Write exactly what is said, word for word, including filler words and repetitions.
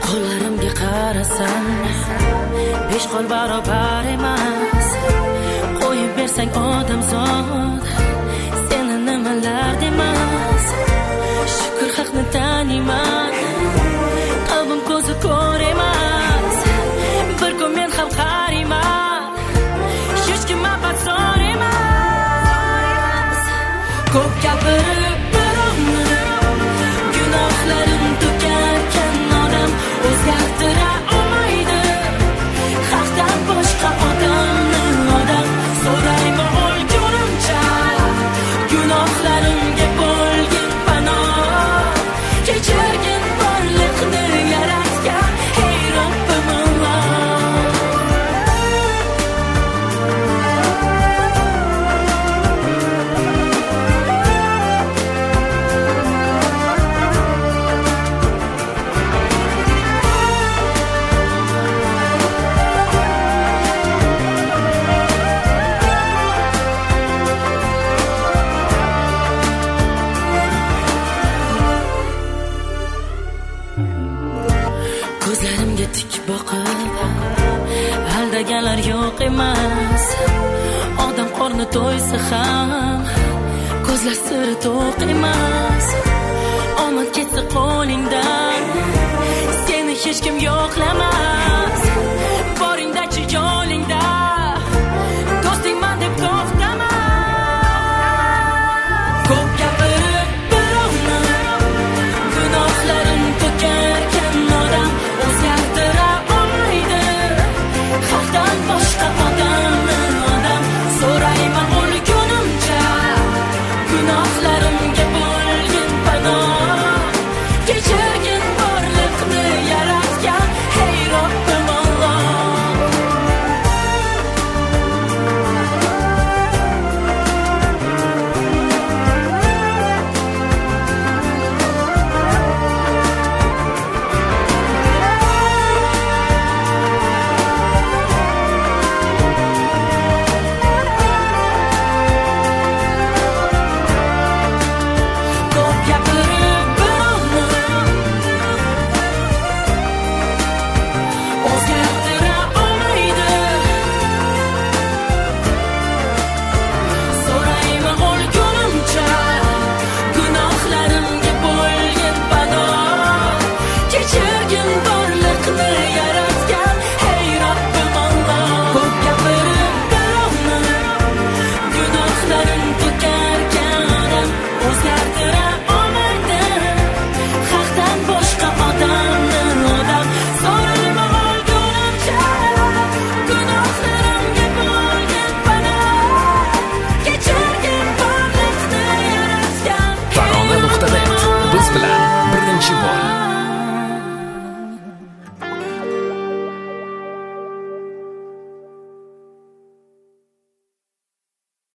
Qo'llarimga qarasam besh qo'l barobar emas. Qo'yib bersang odamzod seni nimalar demas. Shukr haqni taniman, qalbim ko'zi ko'r emas. Bir kun men ham qariman, hech kim mabador emas. Ko'p gapirib birovni gunohlarim to'karkan odam o'zgartira olmaydi. Haqdan boshqa odamni odam so'raymi o'lgunimcha. Gunohlarimga bo'lgin panoh, kechirgin borliqni yaratgan ey Robbim Alloh. Ko'zlarimga tik boqib aldaganlar yo'q emas. Odam qorni to'ysa ham ko'zlar siri to'q emas.